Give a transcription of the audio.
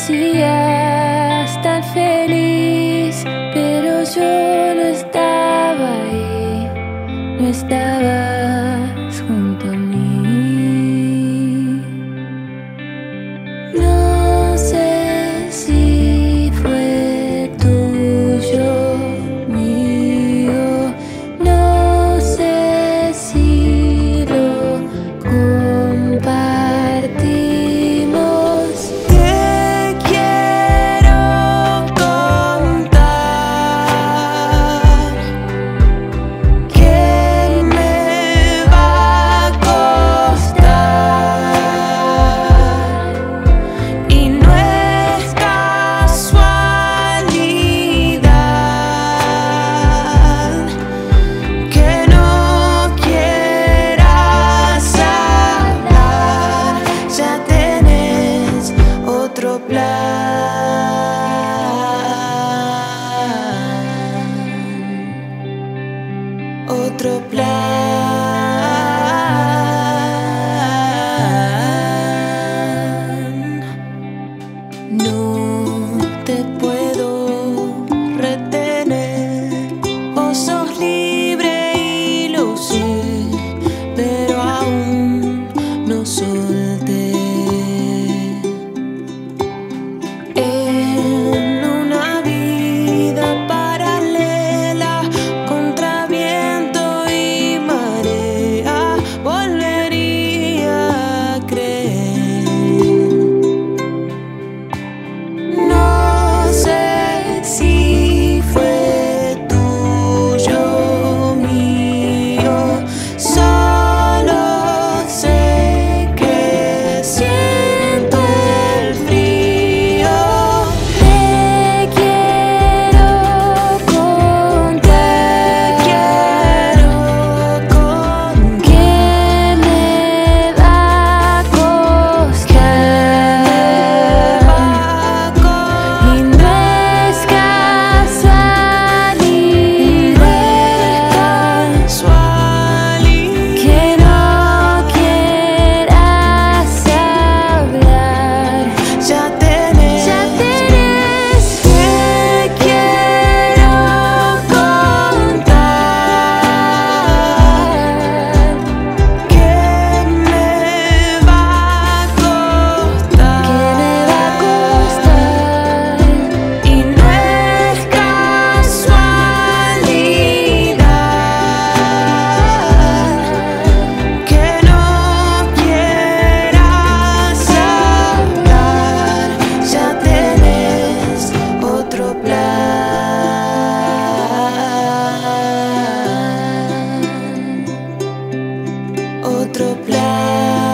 parecías tan feliz, pero yo no estaba ahí, no estabas junto a mí. No sé si fue tuyo, mío, no sé si lo compartimos. Te quiero contar que me va a costar, y no es casualidad que no quieras hablar. Ya tenés otro plan, otro plan. No te puedo retener, vos sos libre y lo sé, pero aún no solté. En una vida paralela, contra viento y marea, volvería a creer. No sé si fue tuyo, mío, solo sé que siento el frío. Te quiero contar, que me va a costar, y no es casualidad que no quieras hablar. Ya tenés, te quiero contar que me va a costar, y no es casualidad que no quieras hablar. Ya tenés otro plan, otro plan.